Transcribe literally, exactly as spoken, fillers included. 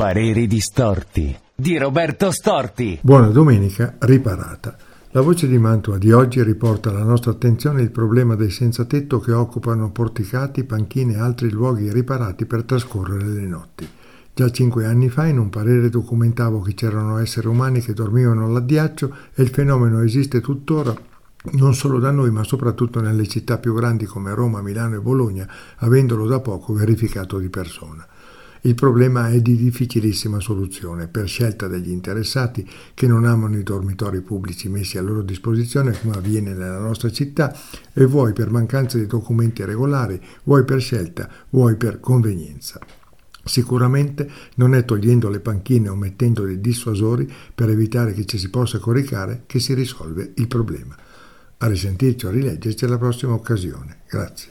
Pareri distorti di Roberto Storti. Buona domenica riparata. La voce di Mantua di oggi riporta alla nostra attenzione il problema dei senza tetto che occupano porticati, panchine e altri luoghi riparati per trascorrere le notti. Già cinque anni fa in un parere documentavo che c'erano esseri umani che dormivano all'addiaccio e il fenomeno esiste tuttora non solo da noi ma soprattutto nelle città più grandi come Roma, Milano e Bologna, avendolo da poco verificato di persona. Il problema è di difficilissima soluzione, per scelta degli interessati che non amano i dormitori pubblici messi a loro disposizione come avviene nella nostra città, e vuoi per mancanza di documenti regolari, vuoi per scelta, vuoi per convenienza. Sicuramente non è togliendo le panchine o mettendo dei dissuasori per evitare che ci si possa coricare che si risolve il problema. A risentirci o a rileggerci alla prossima occasione. Grazie.